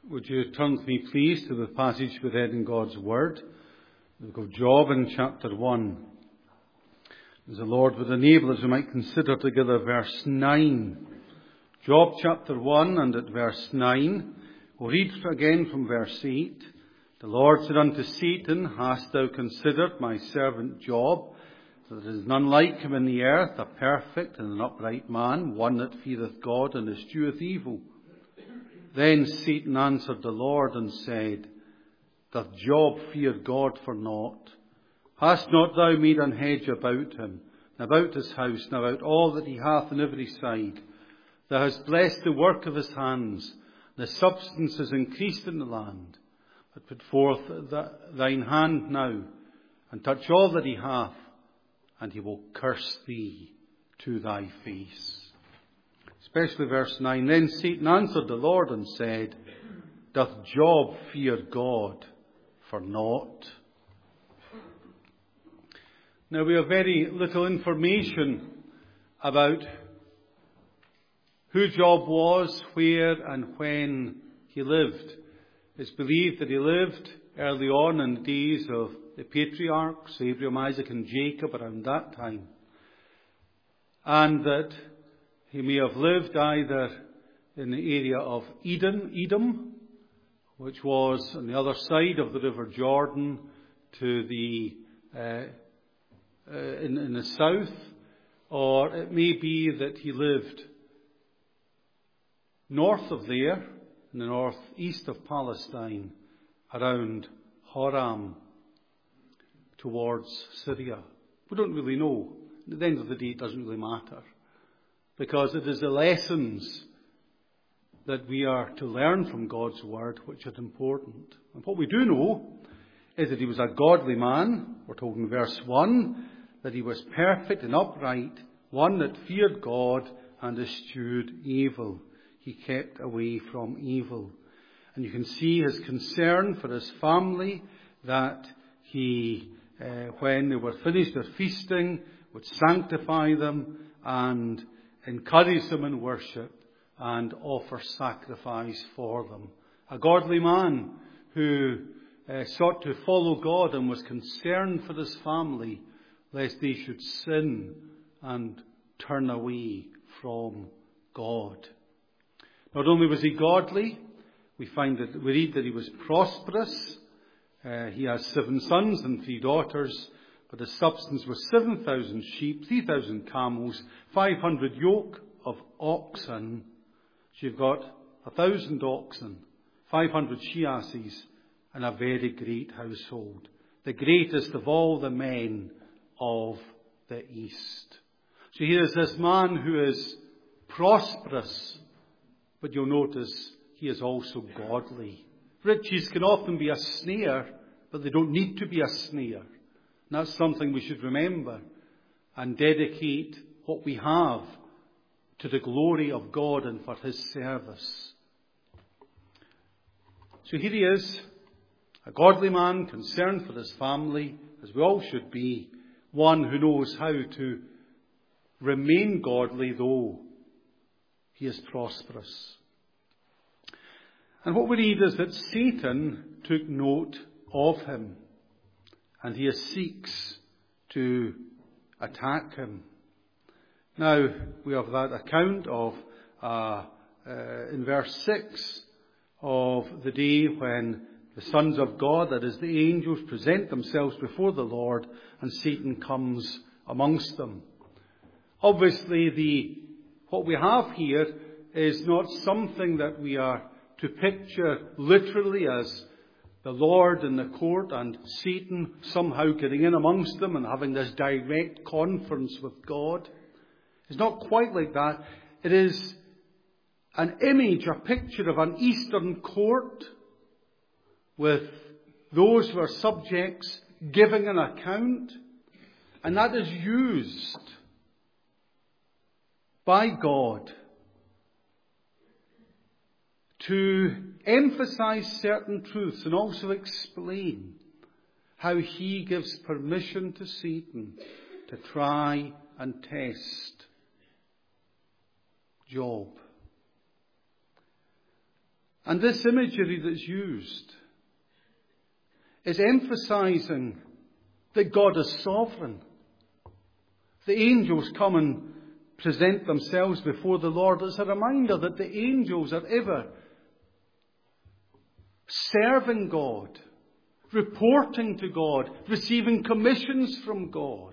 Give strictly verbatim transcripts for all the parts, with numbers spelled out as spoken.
Would you turn with me, please, to the passage we read in God's Word, the book of Job in chapter one. As the Lord would enable us, we might consider together verse nine. Job chapter one and at verse nine. We'll read again from verse eight. The Lord said unto Satan, Hast thou considered my servant Job, that there is none like him in the earth, a perfect and an upright man, one that feareth God and escheweth evil? Then Satan answered the Lord and said, Doth Job fear God for naught? Hast not thou made an hedge about him, and about his house, and about all that he hath on every side? Thou hast blessed the work of his hands, and his substance is increased in the land. But put forth thine hand now, and touch all that he hath, and he will curse thee to thy face. Especially verse nine. Then Satan answered the Lord and said, Doth Job fear God for naught? Now we have very little information about who Job was, where and when he lived. It's believed that he lived early on in the days of the patriarchs, Abraham, Isaac and Jacob, around that time. And that he may have lived either in the area of Eden, Edom, which was on the other side of the River Jordan to the uh, uh, in, in the south, or it may be that he lived north of there, in the northeast of Palestine, around Horam, towards Syria. We don't really know. At the end of the day, it doesn't really matter. Because it is the lessons that we are to learn from God's Word which are important. And what we do know is that he was a godly man. We're told in verse one that he was perfect and upright, one that feared God and eschewed evil. He kept away from evil. And you can see his concern for his family, that he, uh, when they were finished their feasting, would sanctify them and encourage them in worship and offer sacrifice for them. A godly man who uh, sought to follow God and was concerned for his family, lest they should sin and turn away from God. Not only was he godly, we find that we read that he was prosperous. Uh, he has seven sons and three daughters. But his substance was seven thousand sheep, three thousand camels, five hundred yoke of oxen. So you've got a thousand oxen, five hundred she-asses, and a very great household. The greatest of all the men of the East. So here is this man who is prosperous, but you'll notice he is also godly. Riches can often be a snare, but they don't need to be a snare. And that's something we should remember and dedicate what we have to the glory of God and for his service. So here he is, a godly man concerned for his family, as we all should be, one who knows how to remain godly though he is prosperous. And what we read is that Satan took note of him. And he seeks to attack him. Now, we have that account of, uh, uh, in verse six, of the day when the sons of God, that is the angels, present themselves before the Lord and Satan comes amongst them. Obviously, the what we have here is not something that we are to picture literally as the Lord in the court and Satan somehow getting in amongst them and having this direct conference with God. It's not quite like that. It is an image, a picture of an Eastern court with those who are subjects giving an account. And that is used by God to emphasize certain truths and also explain how he gives permission to Satan to try and test Job. And this imagery that's used is emphasizing that God is sovereign. The angels come and present themselves before the Lord. It's a reminder that the angels are ever serving God, reporting to God, receiving commissions from God,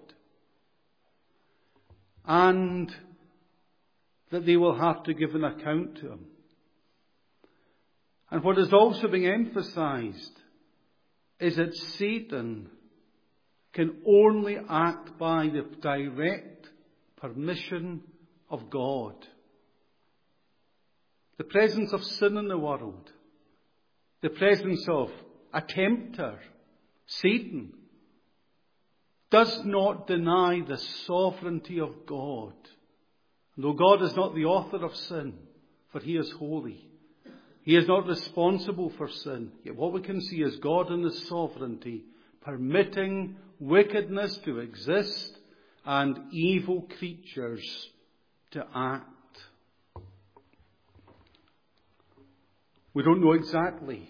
and that they will have to give an account to Him. And what is also being emphasized is that Satan can only act by the direct permission of God. The presence of sin in the world, the presence of a tempter, Satan, does not deny the sovereignty of God. Though God is not the author of sin, for He is holy, He is not responsible for sin. Yet what we can see is God in His sovereignty permitting wickedness to exist and evil creatures to act. We don't know exactly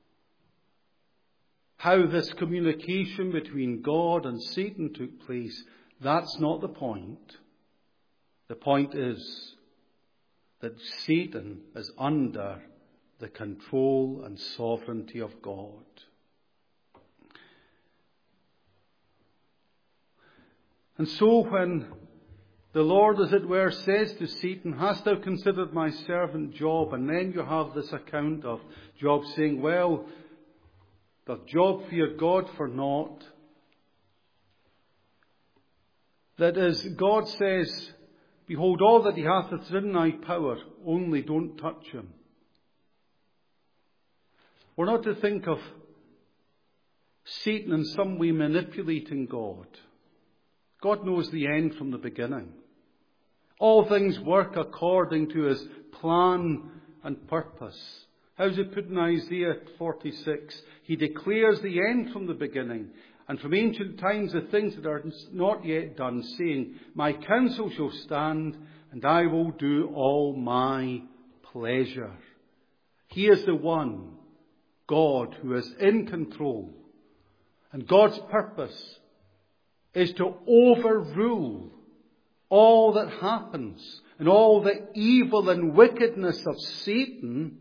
how this communication between God and Satan took place. That's not the point. The point is that Satan is under the control and sovereignty of God. And so when the Lord, as it were, says to Satan, "Hast thou considered my servant Job?" And then you have this account of Job saying, "Well, doth Job fear God for naught?" That is, God says, "Behold, all that he hath is in thy power, only don't touch him." We're not to think of Satan in some way manipulating God. God knows the end from the beginning. All things work according to His plan and purpose. How's it put in Isaiah forty-six? He declares the end from the beginning, and from ancient times the things that are not yet done, saying, "My counsel shall stand, and I will do all my pleasure." He is the one, God, who is in control. And God's purpose is to overrule all that happens and all the evil and wickedness of Satan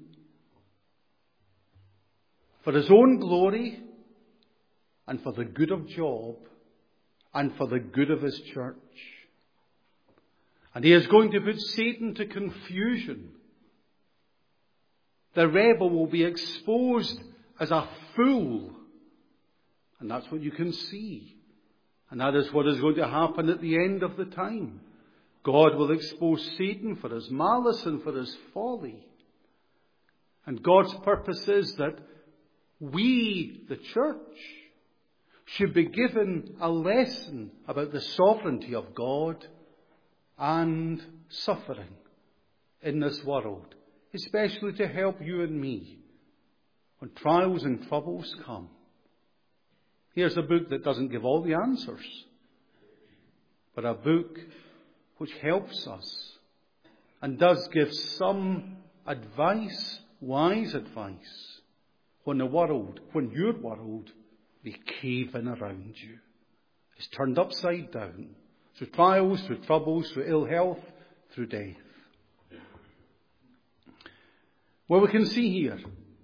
for His own glory and for the good of Job and for the good of His church. And He is going to put Satan to confusion. The rebel will be exposed as a fool. And that's what you can see. And that is what is going to happen at the end of the time. God will expose Satan for his malice and for his folly. And God's purpose is that we, the church, should be given a lesson about the sovereignty of God and suffering in this world, especially to help you and me when trials and troubles come. Here's a book that doesn't give all the answers, but a book which helps us and does give some advice, wise advice, when the world, when your world, may cave in around you. It's turned upside down through trials, through troubles, through ill health, through death. Well, we can see here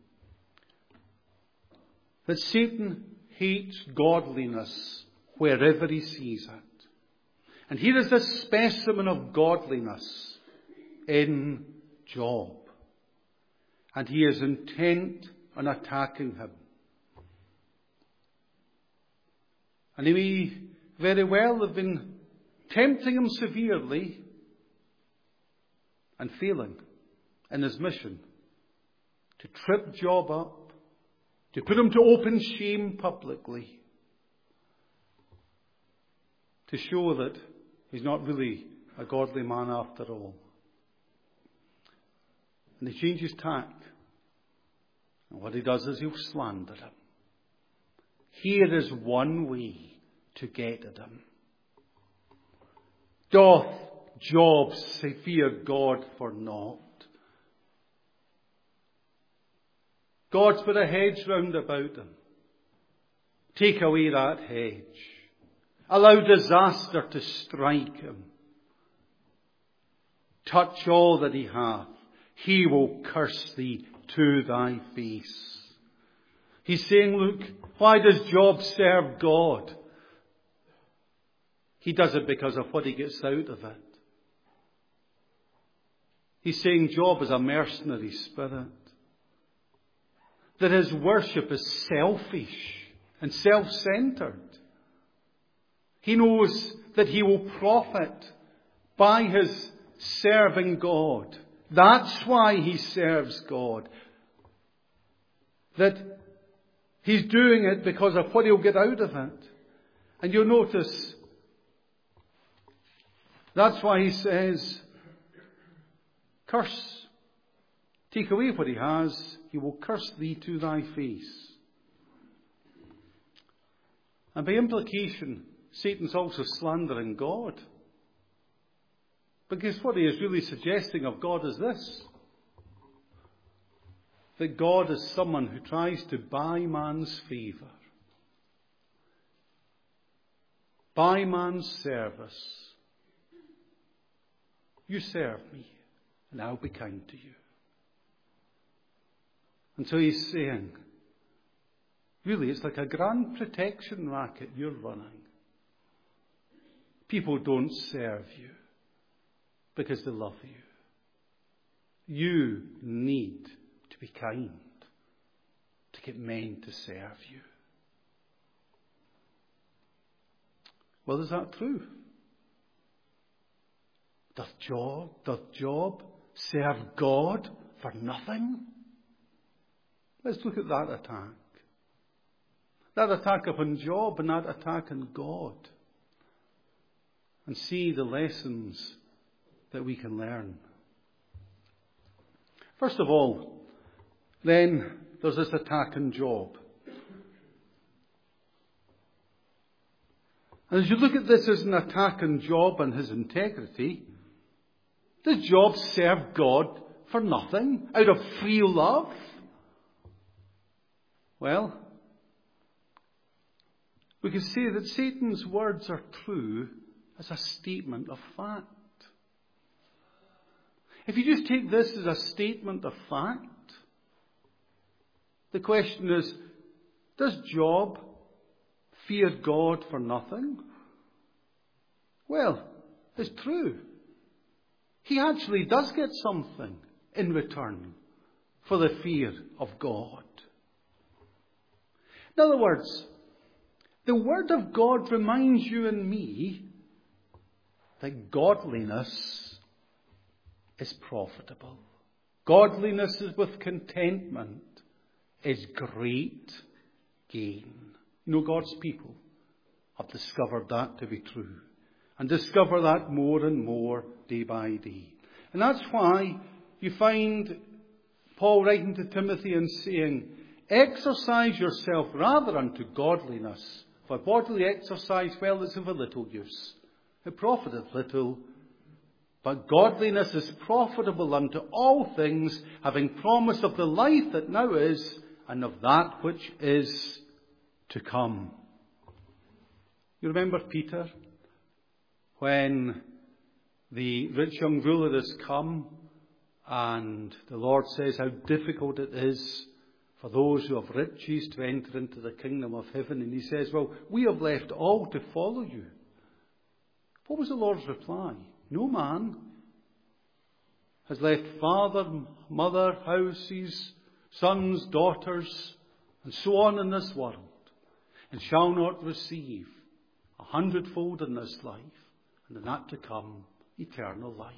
that Satan hates godliness wherever he sees it. And here is this specimen of godliness in Job. And he is intent on attacking him. And he may very well have been tempting him severely and failing in his mission to trip Job up, to put him to open shame publicly, to show that he's not really a godly man after all. And he changes tack. And what he does is he'll slander him. Here is one way to get at him. Doth Job fear God for naught? God's put a hedge round about him. Take away that hedge. Allow disaster to strike him. Touch all that he hath. He will curse thee to thy face. He's saying, look, why does Job serve God? He does it because of what he gets out of it. He's saying Job is a mercenary spirit. That his worship is selfish and self-centered. He knows that he will profit by his serving God. That's why he serves God. That he's doing it because of what he'll get out of it. And you'll notice, that's why he says, curse. Take away what he has, he will curse thee to thy face. And by implication, Satan's also slandering God. Because what he is really suggesting of God is this: that God is someone who tries to buy man's favour, buy man's service. You serve me, and I'll be kind to you. And so he's saying, really, it's like a grand protection racket you're running. People don't serve you because they love you. You need to be kind to get men to serve you. Well, is that true? Doth Job, doth Job serve God for nothing? Let's look at that attack. That attack upon Job and that attack on God. And see the lessons that we can learn. First of all, then, there's this attack on Job. And as you look at this as an attack on Job and his integrity, does Job serve God for nothing, out of free love? Well, we can say that Satan's words are true as a statement of fact. If you just take this as a statement of fact, the question is, does Job fear God for nothing? Well, it's true. He actually does get something in return for the fear of God. In other words, the Word of God reminds you and me that godliness is profitable. Godliness is with contentment is great gain. You know, God's people have discovered that to be true. And discover that more and more day by day. And that's why you find Paul writing to Timothy and saying, exercise yourself rather unto godliness. For bodily exercise, well, is of a little use. It profiteth little. But godliness is profitable unto all things, having promise of the life that now is, and of that which is to come. You remember Peter? When the rich young ruler has come, and the Lord says how difficult it is for those who have riches to enter into the kingdom of heaven. And he says, well, we have left all to follow you. What was the Lord's reply? No man has left father, mother, houses, sons, daughters, and so on in this world, and shall not receive a hundredfold in this life, and in that to come, eternal life.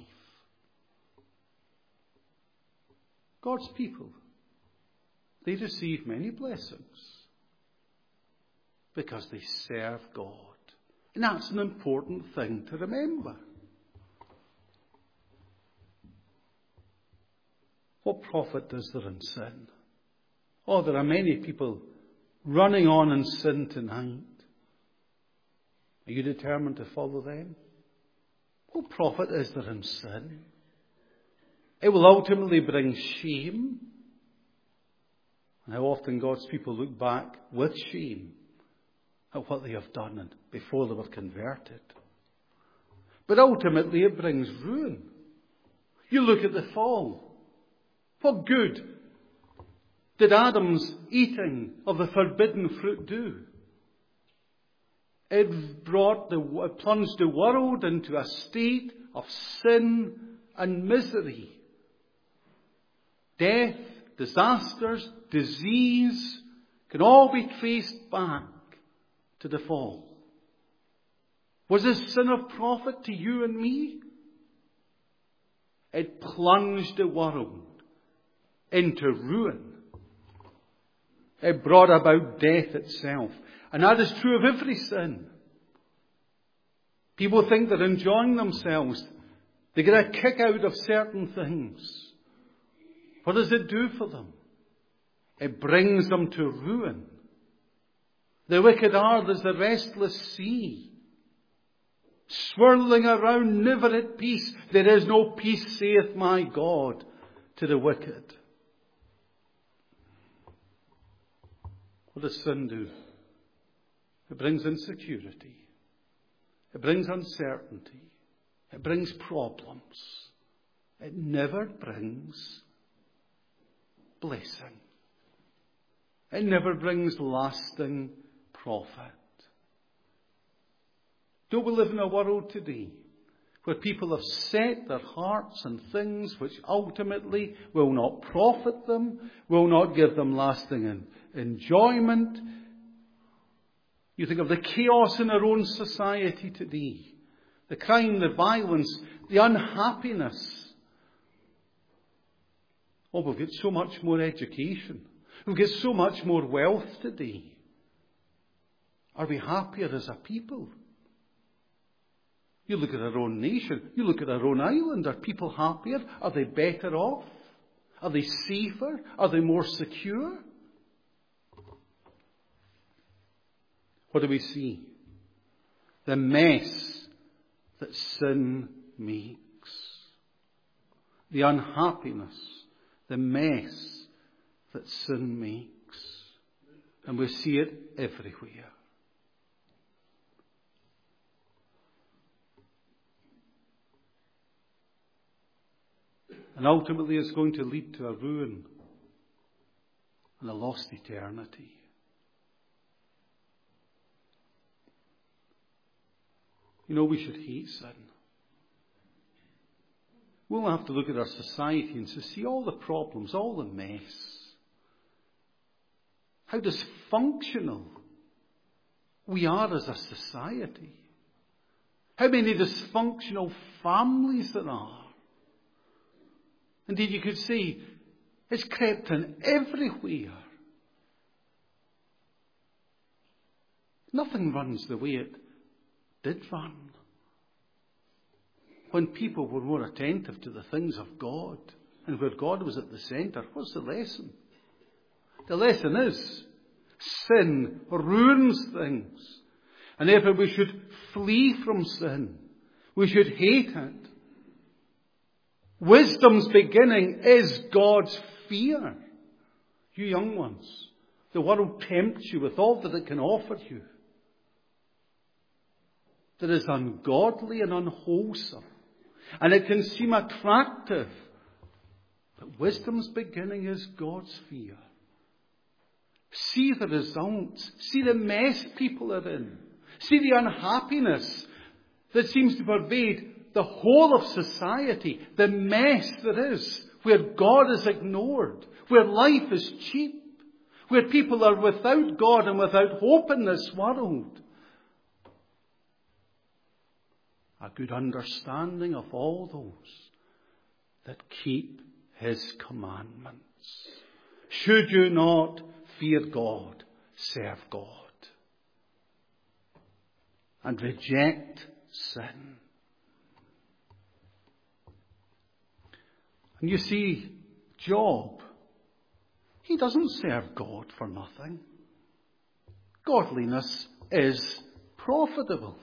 God's people, they receive many blessings because they serve God. And that's an important thing to remember. What profit is there in sin? Oh, there are many people running on in sin tonight. Are you determined to follow them? What profit is there in sin? It will ultimately bring shame. And how often God's people look back with shame at what they have done and before they were converted. But ultimately it brings ruin. You look at the fall. What good did Adam's eating of the forbidden fruit do? It brought the, it plunged the world into a state of sin and misery. Death, disasters, disease can all be traced back to the fall. Was this sin of profit to you and me? It plunged the world into ruin. It brought about death itself. And that is true of every sin. People think they're enjoying themselves. They get a kick out of certain things. What does it do for them? It brings them to ruin. The wicked are as the restless sea, swirling around, never at peace. There is no peace, saith my God, to the wicked. What does sin do? It brings insecurity. It brings uncertainty. It brings problems. It never brings blessing. It never brings lasting profit. Don't we live in a world today where people have set their hearts on things which ultimately will not profit them, will not give them lasting enjoyment? You think of the chaos in our own society today. The crime, the violence, the unhappiness. Oh, we've got so much more education. We've got so much more wealth today. Are we happier as a people? You look at our own nation. You look at our own island. Are people happier? Are they better off? Are they safer? Are they more secure? What do we see? The mess that sin makes. The unhappiness. The mess that sin makes. And we see it everywhere. And ultimately it's going to lead to a ruin and a lost eternity. You know, we should hate sin. We'll have to look at our society and to see all the problems, all the mess. How dysfunctional we are as a society. How many dysfunctional families there are. Indeed, you could say it's crept in everywhere. Nothing runs the way it did run. When people were more attentive to the things of God and where God was at the centre, what's the lesson? The lesson is sin ruins things. And therefore we should flee from sin. We should hate it. Wisdom's beginning is God's fear. You young ones, the world tempts you with all that it can offer you that is ungodly and unwholesome. And it can seem attractive. But wisdom's beginning is God's fear. See the results. See the mess people are in. See the unhappiness that seems to pervade the whole of society. The mess there is where God is ignored. Where life is cheap. Where people are without God and without hope in this world. A good understanding of all those that keep His commandments. Should you not fear God, serve God. And reject sin. And you see, Job, he doesn't serve God for nothing. Godliness is profitable.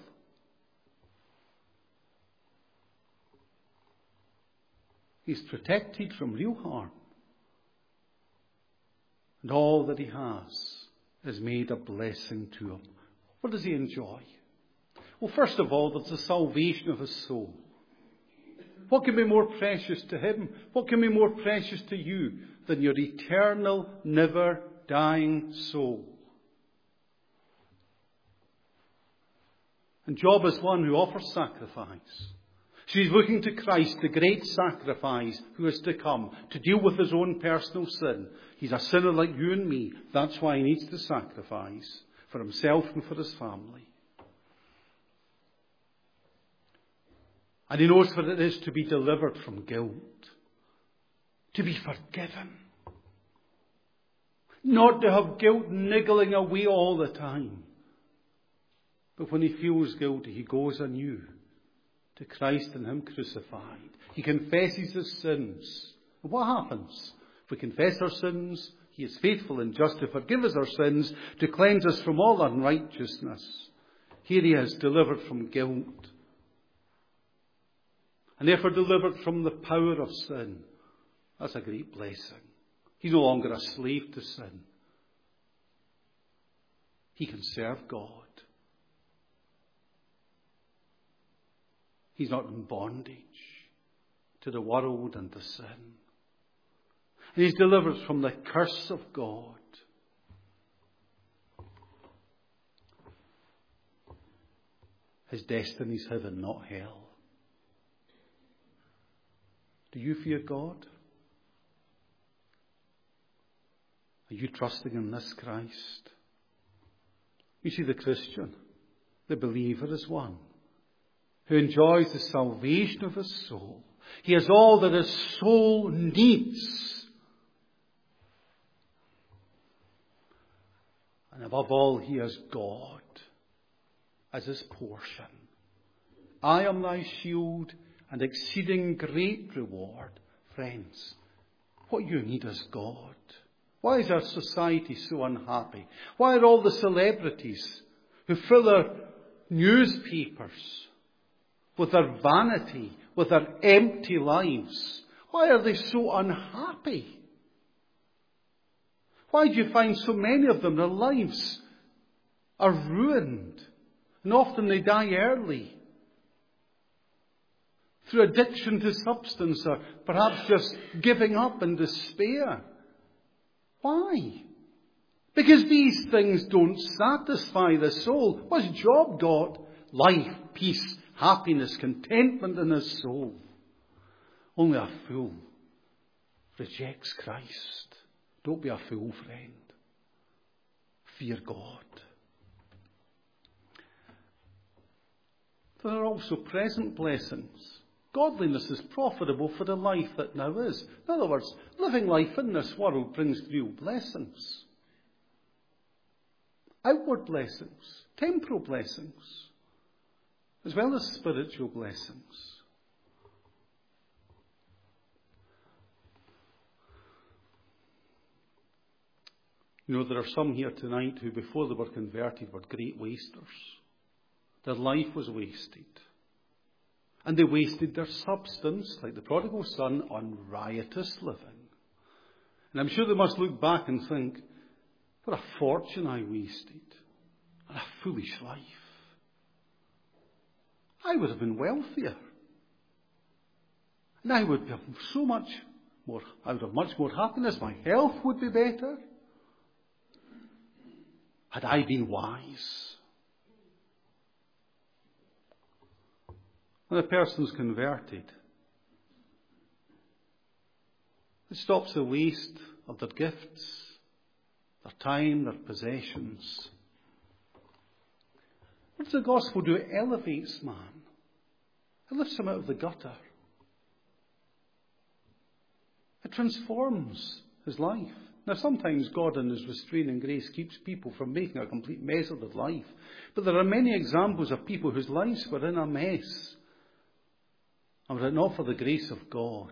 He's protected from real harm. And all that he has is made a blessing to him. What does he enjoy? Well, first of all, there's the salvation of his soul. What can be more precious to him? What can be more precious to you than your eternal, never-dying soul? And Job is one who offers sacrifice. So he's looking to Christ, the great sacrifice who is to come, to deal with his own personal sin. He's a sinner like you and me. That's why he needs to sacrifice for himself and for his family. And he knows what it is to be delivered from guilt, to be forgiven, not to have guilt niggling away all the time. But when he feels guilty, he goes anew to Christ and him crucified. He confesses his sins. And what happens? If we confess our sins, he is faithful and just to forgive us our sins, to cleanse us from all unrighteousness. Here he is delivered from guilt. And therefore delivered from the power of sin. That's a great blessing. He's no longer a slave to sin. He can serve God. He's not in bondage to the world and to sin. And he's delivered from the curse of God. His destiny is heaven, not hell. Do you fear God? Are you trusting in this Christ? You see, the Christian, the believer, is one who enjoys the salvation of his soul. He has all that his soul needs. And above all, he has God as his portion. I am thy shield and exceeding great reward. Friends, what you need is God. Why is our society so unhappy? Why are all the celebrities who fill their newspapers with their vanity, with their empty lives, why are they so unhappy? Why do you find so many of them, their lives are ruined, and often they die early through addiction to substance, or perhaps just giving up in despair? Why? Because these things don't satisfy the soul. What's Job got? Life, peace, happiness, contentment in his soul. Only a fool rejects Christ. Don't be a fool, friend. Fear God. There are also present blessings. Godliness is profitable for the life that now is. In other words, living life in this world brings real blessings. Outward blessings, temporal blessings, as well as spiritual blessings. You know, there are some here tonight who before they were converted were great wasters. Their life was wasted. And they wasted their substance, like the prodigal son, on riotous living. And I'm sure they must look back and think, what a fortune I wasted. And a foolish life. I would have been wealthier. And I would have so much more, I would have much more happiness. My health would be better. Had I been wise. When a person's converted, it stops the waste of their gifts, their time, their possessions. What does the gospel do? It elevates man. It lifts him out of the gutter. It transforms his life. Now, sometimes God in his restraining grace keeps people from making a complete mess of their life. But there are many examples of people whose lives were in a mess. And were it not for the grace of God,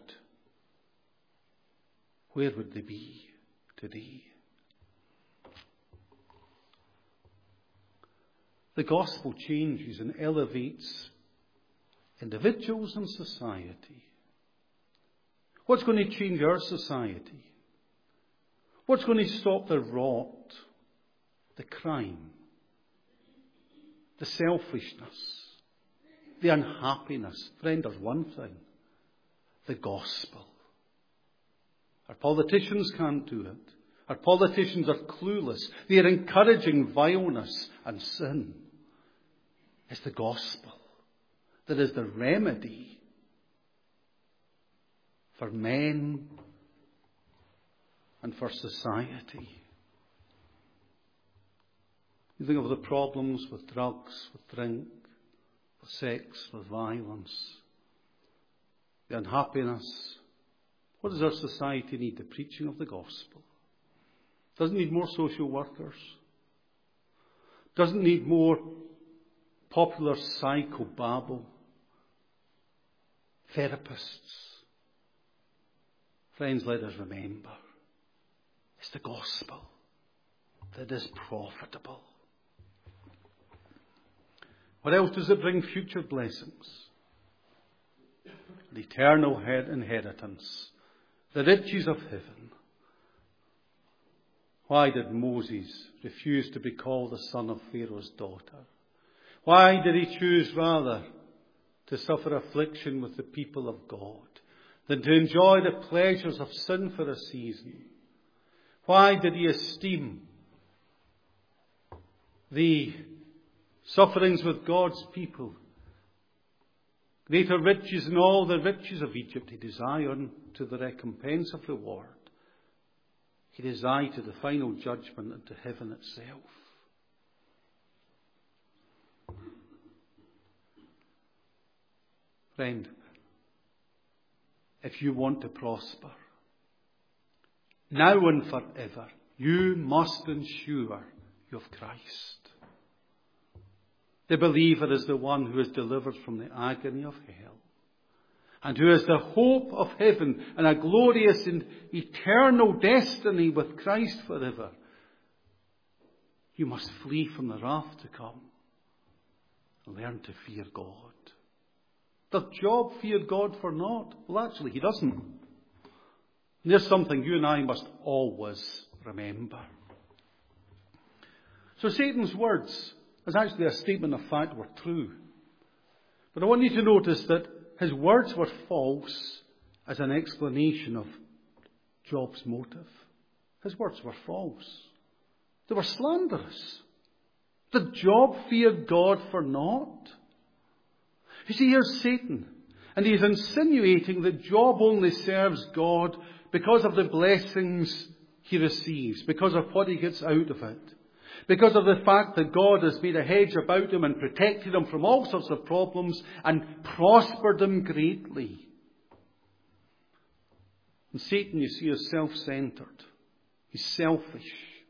where would they be today? The gospel changes and elevates individuals and society. What's going to change our society? What's going to stop the rot, the crime, the selfishness, the unhappiness? Friend, there's one thing. The gospel. Our politicians can't do it. Our politicians are clueless. They are encouraging vileness and sin. It's the gospel that is the remedy for men and for society. You think of the problems with drugs, with drink, with sex, with violence, the unhappiness. What does our society need? The preaching of the gospel. Doesn't need more social workers. Doesn't need more popular psychobabble. Therapists. Friends, let us remember. It's the gospel that is profitable. What else does it bring? Future blessings. The eternal inheritance. The riches of heaven. Why did Moses refuse to be called the son of Pharaoh's daughter? Why did he choose rather to suffer affliction with the people of God than to enjoy the pleasures of sin for a season? Why did he esteem the sufferings with God's people greater riches than all the riches of Egypt? He desired to the recompense of reward. He desired to the final judgment and to heaven itself. Friend, if you want to prosper, now and forever, you must ensure you have Christ. The believer is the one who is delivered from the agony of hell, and who has the hope of heaven and a glorious and eternal destiny with Christ forever. You must flee from the wrath to come and learn to fear God. Does Job fear God for naught? Well, actually, he doesn't. And there's something you and I must always remember. So Satan's words is actually a statement of fact were true. But I want you to notice that his words were false as an explanation of Job's motive. His words were false. They were slanderous. Did Job fear God for naught? You see, here's Satan, and he's insinuating that Job only serves God because of the blessings he receives, because of what he gets out of it, because of the fact that God has made a hedge about him and protected him from all sorts of problems and prospered him greatly. And Satan, you see, is self-centered. He's selfish.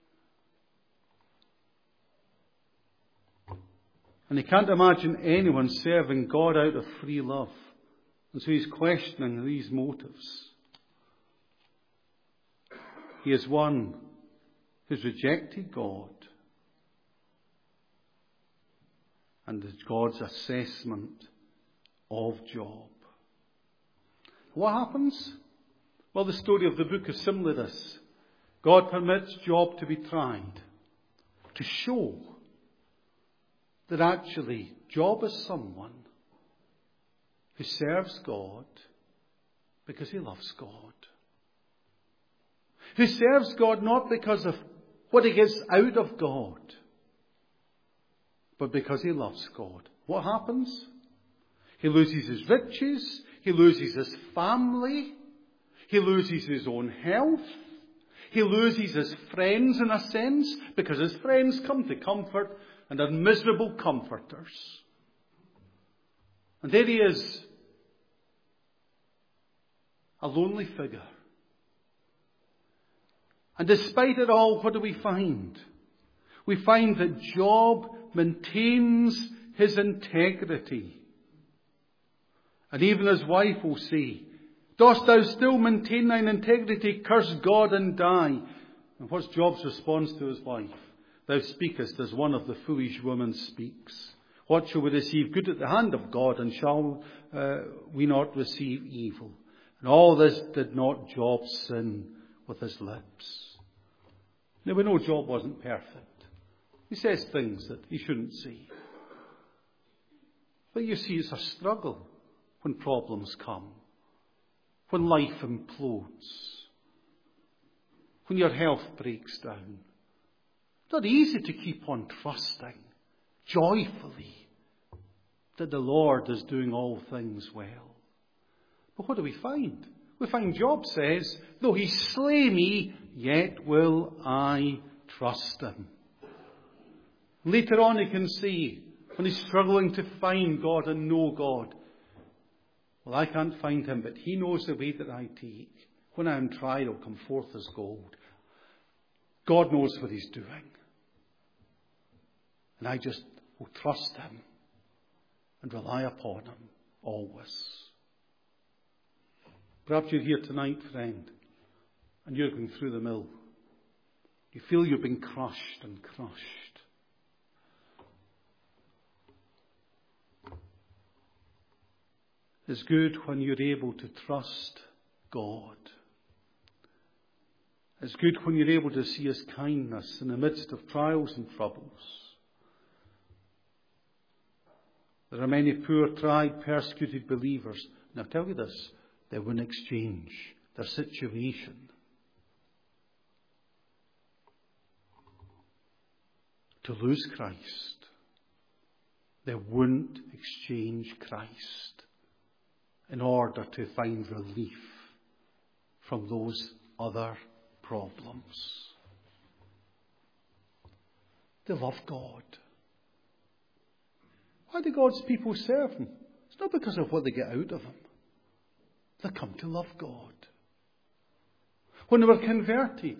And he can't imagine anyone serving God out of free love. And so he's questioning these motives. He is one who's rejected God and God's assessment of Job. What happens? Well, the story of the book is simply this. God permits Job to be tried to show that actually Job is someone who serves God because he loves God. Who serves God not because of what he gets out of God, but because he loves God. What happens? He loses his riches, he loses his family, he loses his own health, he loses his friends in a sense, because his friends come to comfort and are miserable comforters. And there he is, a lonely figure. And despite it all, what do we find? We find that Job maintains his integrity. And even his wife will say, "Dost thou still maintain thine integrity? Curse God and die." And what's Job's response to his wife? "Thou speakest as one of the foolish women speaks. What shall we receive good at the hand of God, and shall uh, we not receive evil?" And all this did not Job sin with his lips. Now we know Job wasn't perfect. He says things that he shouldn't say. But you see, it's a struggle when problems come, when life implodes, when your health breaks down. It's not easy to keep on trusting joyfully that the Lord is doing all things well. But what do we find? We find Job says, though he slay me, yet will I trust him. Later on he can see, when he's struggling to find God and know God, well, I can't find him, but he knows the way that I take. When I am tried, I'll come forth as gold. God knows what he's doing. And I just will trust him and rely upon him always. Perhaps you're here tonight, friend, and you're going through the mill. You feel you've been crushed and crushed. It's good when you're able to trust God. It's good when you're able to see his kindness in the midst of trials and troubles. There are many poor, tried, persecuted believers. And I'll tell you this, they wouldn't exchange their situation to lose Christ. They wouldn't exchange Christ in order to find relief from those other problems. They love God. Why do God's people serve him? It's not because of what they get out of him. They come to love God. When they were converted,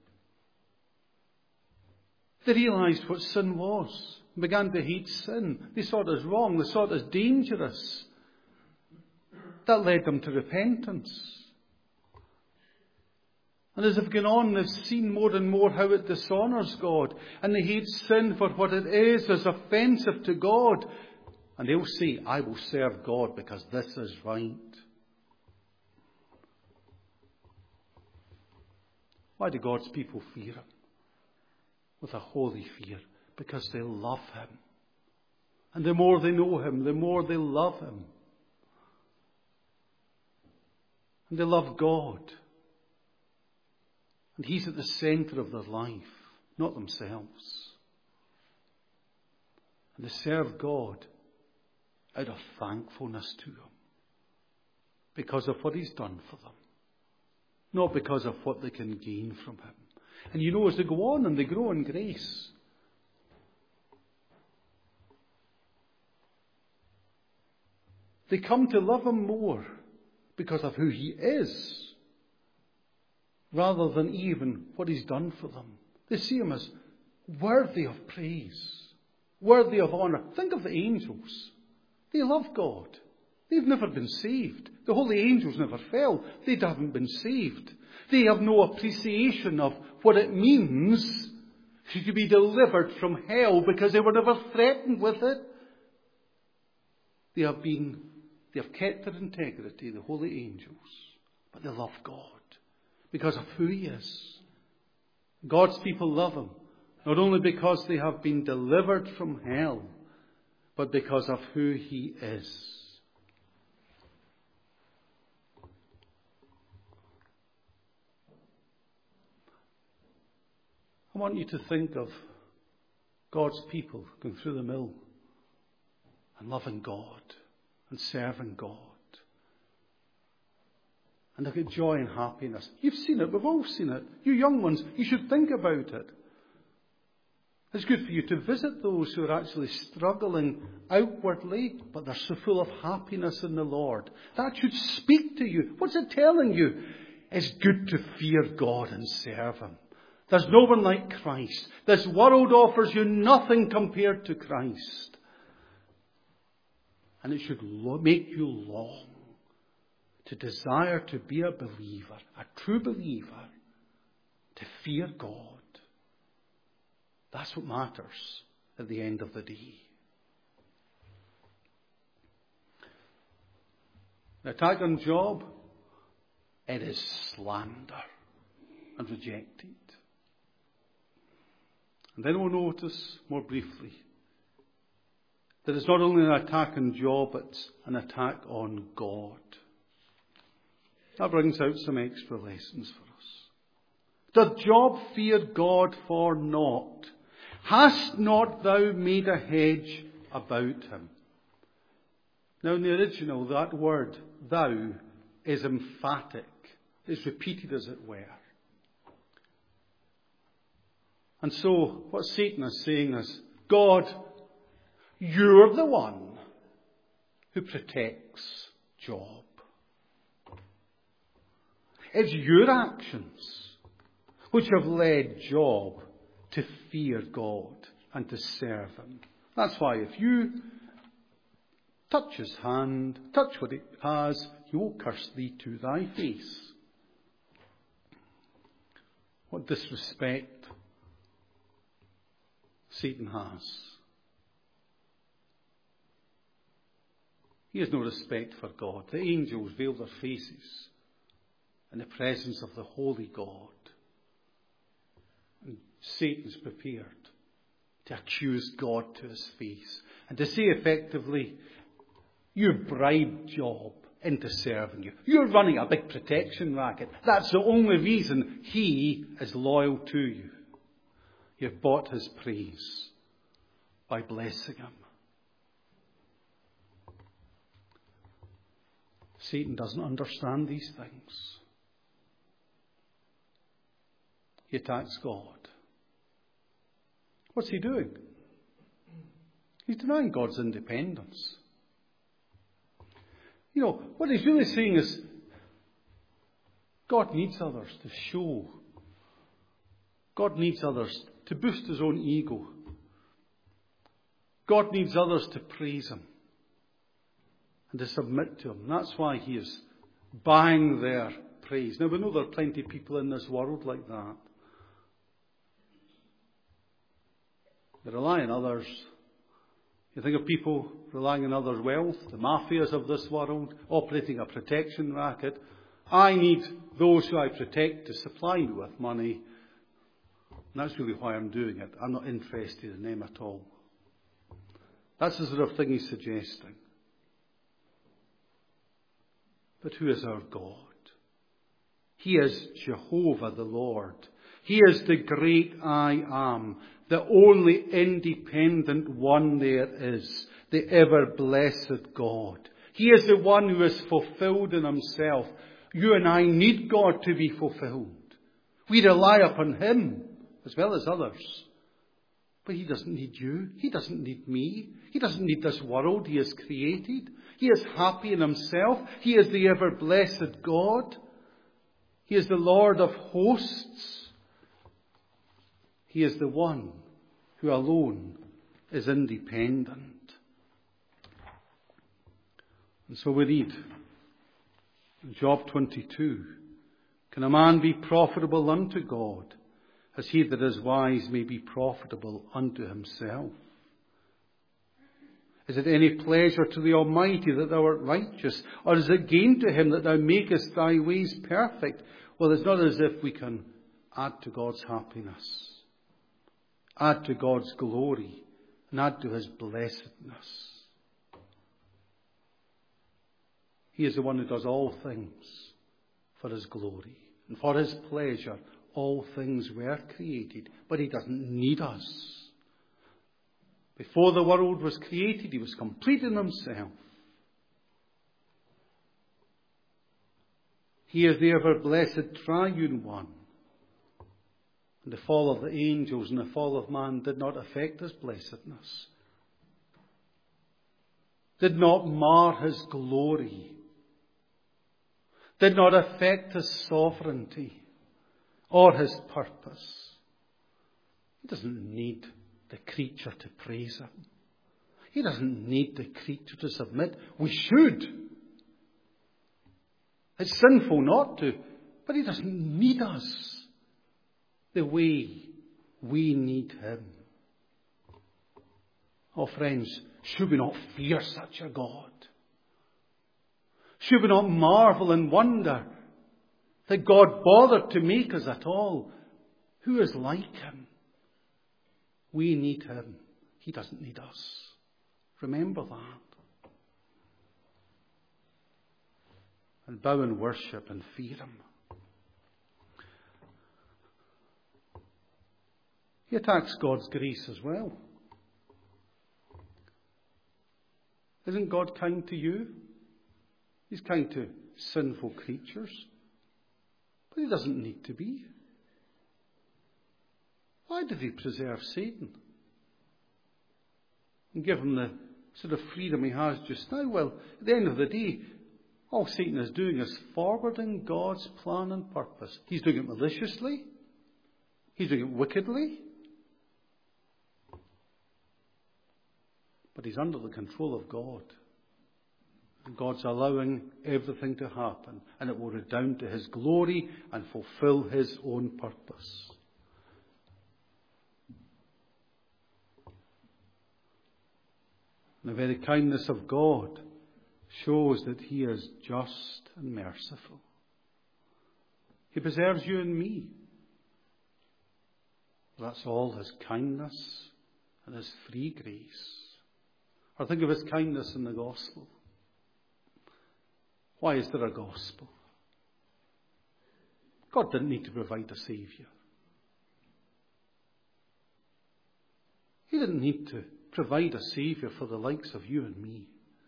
they realized what sin was and began to hate sin. They saw it as wrong. They saw it as dangerous. That led them to repentance. And as they've gone on, they've seen more and more how it dishonours God. And they hate sin for what it is, as offensive to God. And they'll say, I will serve God because this is right. Why do God's people fear him? With a holy fear. Because they love him. And the more they know him, the more they love him. And they love God. And he's at the centre of their life, not themselves. And they serve God out of thankfulness to him. Because of what he's done for them. Not because of what they can gain from him. And you know, as they go on and they grow in grace, they come to love him more because of who he is, rather than even what he's done for them. They see him as worthy of praise, worthy of honour. Think of the angels. They love God. They've never been saved. The holy angels never fell. They haven't been saved. They have no appreciation of what it means to be delivered from hell because they were never threatened with it. They have been, they have kept their integrity, the holy angels, but they love God because of who he is. God's people love him, not only because they have been delivered from hell, but because of who he is. I want you to think of God's people going through the mill and loving God and serving God. And they get joy and happiness. You've seen it. We've all seen it. You young ones, you should think about it. It's good for you to visit those who are actually struggling outwardly, but they're so full of happiness in the Lord. That should speak to you. What's it telling you? It's good to fear God and serve him. There's no one like Christ. This world offers you nothing compared to Christ. And it should make you long to desire to be a believer, a true believer, to fear God. That's what matters at the end of the day. The attack on Job, it is slander and rejected. And then we'll notice more briefly that it's not only an attack on Job, it's an attack on God. That brings out some extra lessons for us. Doth Job fear God for naught? Hast not thou made a hedge about him? Now in the original, that word, thou, is emphatic. It's repeated, as it were. And so, what Satan is saying is, God, you're the one who protects Job. It's your actions which have led Job to fear God and to serve him. That's why if you touch his hand, touch what he has, he will curse thee to thy face. What disrespect Satan has. He has no respect for God. The angels veil their faces in the presence of the holy God. And Satan's prepared to accuse God to his face and to say effectively, you've bribed Job into serving you. You're running a big protection racket. That's the only reason he is loyal to you. You've bought his praise by blessing him. Satan doesn't understand these things. He attacks God. What's he doing? He's denying God's independence. You know, what he's really saying is, God needs others to show. God needs others to boost his own ego. God needs others to praise him and to submit to him. That's why he is buying their praise. Now, we know there are plenty of people in this world like that. They rely on others. You think of people relying on others' wealth, the mafias of this world, operating a protection racket. I need those who I protect to supply me with money. And that's really why I'm doing it. I'm not interested in them at all. That's the sort of thing he's suggesting. But who is our God? He is Jehovah the Lord. He is the great I am, the only independent one there is, the ever-blessed God. He is the one who is fulfilled in himself. You and I need God to be fulfilled. We rely upon him as well as others. But he doesn't need you. He doesn't need me. He doesn't need this world he has created. He is happy in himself. He is the ever-blessed God. He is the Lord of hosts. He is the one who alone is independent. And so we read in Job twenty-two, can a man be profitable unto God, as he that is wise may be profitable unto himself? Is it any pleasure to the Almighty that thou art righteous? Or is it gain to him that thou makest thy ways perfect? Well, it's not as if we can add to God's happiness, add to God's glory, and add to his blessedness. He is the one who does all things for his glory. And for his pleasure, all things were created. But he doesn't need us. Before the world was created, he was complete in himself. He is the ever-blessed triune one. And the fall of the angels and the fall of man did not affect his blessedness. Did not mar his glory. Did not affect his sovereignty or his purpose. He doesn't need the creature to praise him. He doesn't need the creature to submit. We should. It's sinful not to, but he doesn't need us the way we need him. Oh, friends, should we not fear such a God? Should we not marvel and wonder that God bothered to make us at all? Who is like him? We need him. He doesn't need us. Remember that. And bow in worship and fear him. He attacks God's grace as well. Isn't God kind to you? He's kind to sinful creatures. But he doesn't need to be. Why did he preserve Satan? And give him the sort of freedom he has just now? Well, at the end of the day, all Satan is doing is forwarding God's plan and purpose. He's doing it maliciously. He's doing it wickedly. But he's under the control of God. And God's allowing everything to happen. And it will redound to his glory and fulfill his own purpose. The very kindness of God shows that he is just and merciful. He preserves you and me. That's all his kindness and his free grace. Or think of his kindness in the gospel. Why is there a gospel? God didn't need to provide a saviour. He didn't need to provide a saviour for the likes of you and me.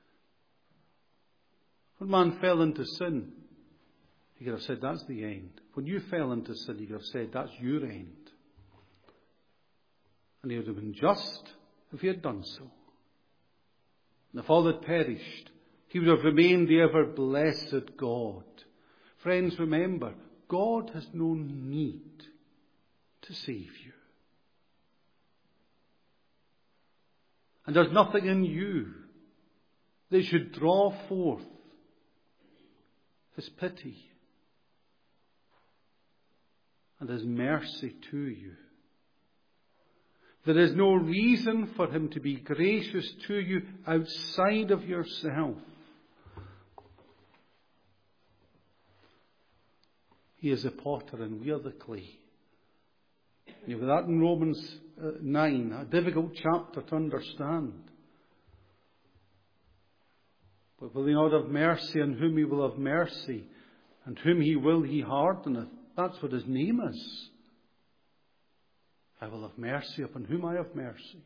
When man fell into sin, he could have said, that's the end. When you fell into sin, he could have said, that's your end. And he would have been just if he had done so. And if all had perished, he would have remained the ever blessed God. Friends, remember, God has no need to save you. And there's nothing in you that should draw forth his pity and his mercy to you. There is no reason for him to be gracious to you outside of yourself. He is the potter and we are the clay. You have that in Romans uh, nine, a difficult chapter to understand. But will he not have mercy on whom he will have mercy, and whom he will he hardeneth? That's what his name is. I will have mercy upon whom I have mercy.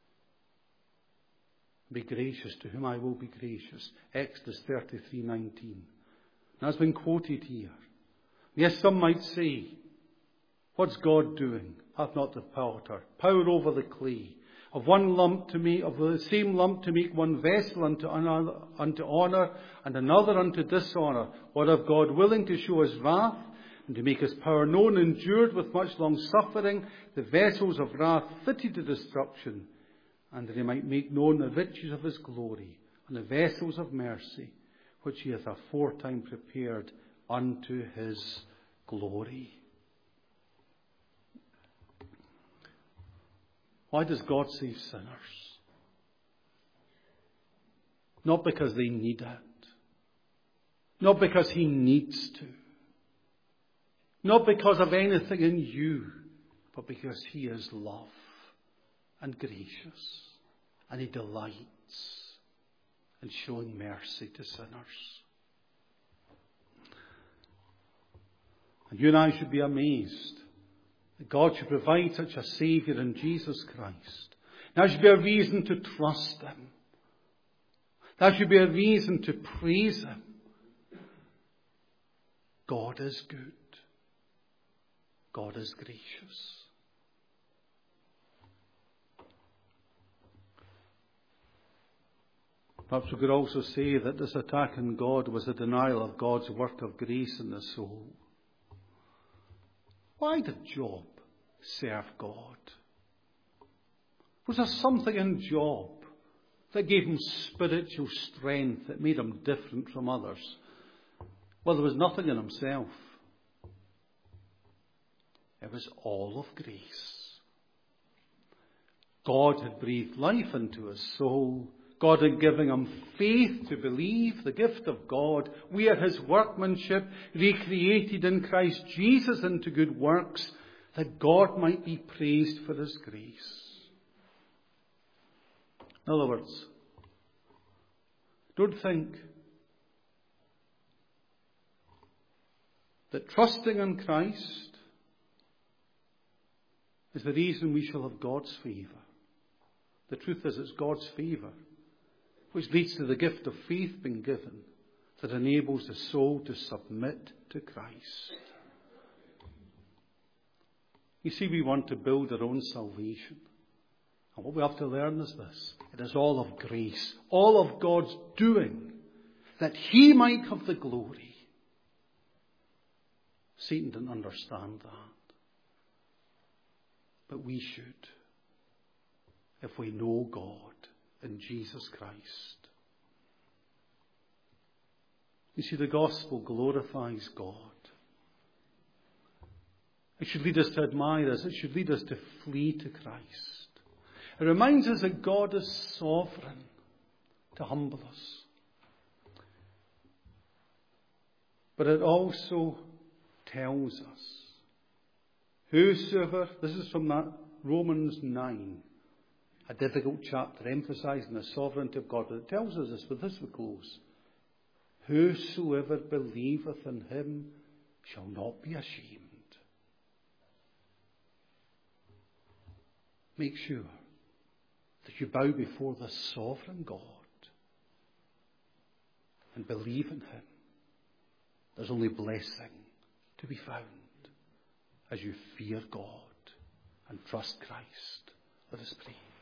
Be gracious to whom I will be gracious. Exodus thirty-three nineteen. That's been quoted here. Yes, some might say, what's God doing? Hath not the potter power over the clay, of one lump to make, of the same lump to make one vessel unto another, unto honour, and another unto dishonour? What of God willing to show his wrath, and to make his power known, endured with much long suffering the vessels of wrath fitted to destruction, and that he might make known the riches of his glory, and the vessels of mercy, which he hath aforetime prepared unto his glory. Why does God save sinners? Not because they need it. Not because he needs to. Not because of anything in you, but because he is love and gracious. And he delights in showing mercy to sinners. And you and I should be amazed that God should provide such a Saviour in Jesus Christ. That should be a reason to trust him. That should be a reason to praise him. God is good. God is gracious. Perhaps we could also say that this attack on God was a denial of God's work of grace in the soul. Why did Job serve God? Was there something in Job that gave him spiritual strength, that made him different from others? Well, there was nothing in himself. It was all of grace. God had breathed life into his soul. God had given him faith to believe, the gift of God. We are his workmanship, recreated in Christ Jesus into good works, that God might be praised for his grace. In other words, don't think that trusting in Christ is the reason we shall have God's favour. The truth is, it's God's favour which leads to the gift of faith being given that enables the soul to submit to Christ. You see, we want to build our own salvation. And what we have to learn is this. It is all of grace, all of God's doing, that He might have the glory. Satan didn't understand that. But we should, if we know God in Jesus Christ. You see, the gospel glorifies God. It should lead us to admire us. It should lead us to flee to Christ. It reminds us that God is sovereign to humble us. But it also tells us, whosoever, this is from that Romans nine, a difficult chapter emphasising the sovereignty of God. But it tells us this, with this we close. Whosoever believeth in Him shall not be ashamed. Make sure that you bow before the sovereign God and believe in Him. There's only blessing to be found as you fear God and trust Christ. Let us pray.